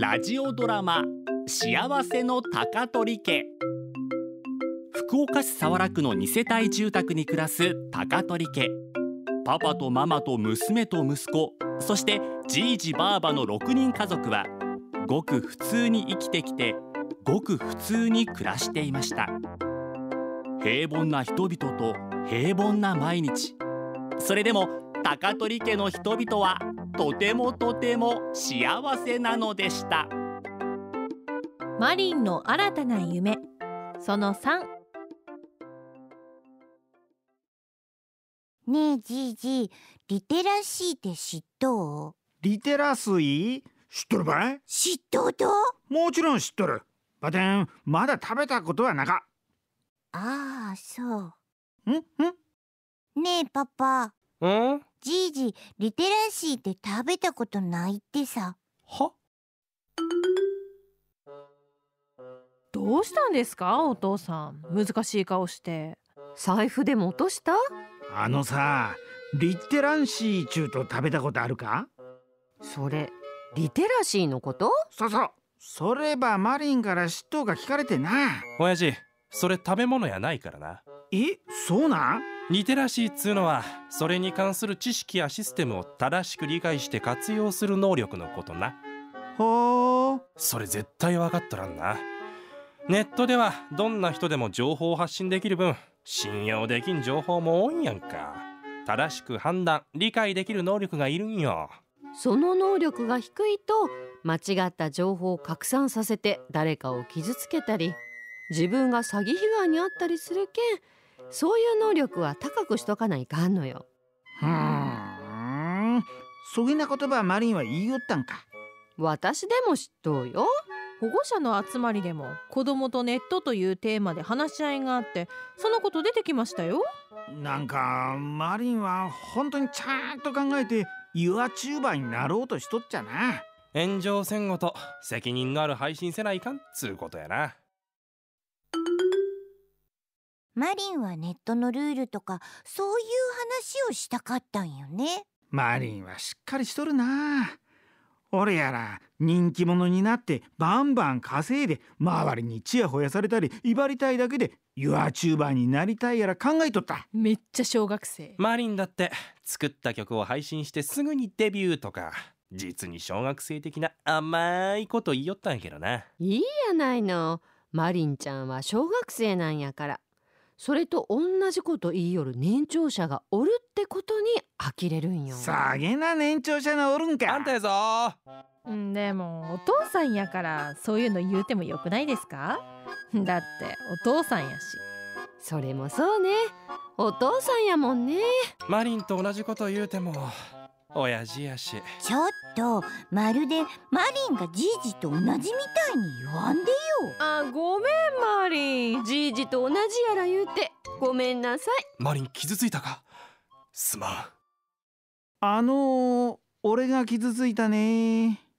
ラジオドラマ幸せの高取家。福岡市早良区の2世帯住宅に暮らす高取家。パパとママと娘と息子、そしてじいじばあばの6人家族はごく普通に生きてきて、ごく普通に暮らしていました。平凡な人々と平凡な毎日。それでも高取家の人々はとてもとても幸せなのでした。 マリンの新たな夢、その3。 ねえじいじ、リテラシーって知っとう？ リテラスイ知っとるばい？ 知っとうと？ もちろん知っとる。ばてん、まだ食べたことはなか。 ああ、そう。 んねえパパ、 ん？ じいじ、リテラシーって食べたことないってさ。 は？ どうしたんですかお父さん、難しい顔して。 財布でも落とした？ あのさ、リテランシーちゅうと食べたことあるか？ それリテラシーのこと？ そうそう、そればマリンから知っとうが聞かれてな。 親父、それ食べ物やないからな。 そうなん？ リテラシーっつうのは、それに関する知識やシステムを正しく理解して活用する能力のことな。 ほー。 それ絶対分かっとらんな。ネットではどんな人でも情報を発信できる分、信用できん情報も多いんやんか。正しく判断、理解できる能力がいるんよ。 その能力が低いと間違った情報を拡散させて誰かを傷つけたり、自分が詐欺被害に遭ったりするけん、そういう能力は高くしとかないかんのよ。 そぎな言葉はマリンは言いよったんか。 私でも知っとうよ。 保護者の集まりでも子供とネットというテーマで話し合いがあって、そのこと出てきましたよ。 なんかマリンは本当にちゃんと考えてYouTuberになろうとしとっちゃな。 炎上せんごと責任のある配信せないかんっつうことやな。 マリンはネットのルールとかそういう話をしたかったんよね。 マリンはしっかりしとるな。俺やら人気者になってバンバン稼いで周りにチヤホヤされたり威張りたいだけで YouTuber になりたいやら考えとった。 めっちゃ小学生。 マリンだって作った曲を配信してすぐにデビューとか、実に小学生的な甘いこと言いよったんやけどな。 いいやないの。マリンちゃんは小学生なんやから。それと同じこと言いよる年長者がおるってことに呆れるんよ。 さげな年長者のおるんか。 あんたやぞ。 でもお父さんやからそういうの言うてもよくないですか？だってお父さんやし。 それもそうね、お父さんやもんね。 マリンと同じこと言うても親父やし。 ちょっと、まるでマリンがじいじと同じみたいに言わんでよ。 ごめんマリン、じいじと同じやら言うてごめんなさい。 マリン傷ついたか？すまん。 俺が傷ついたね。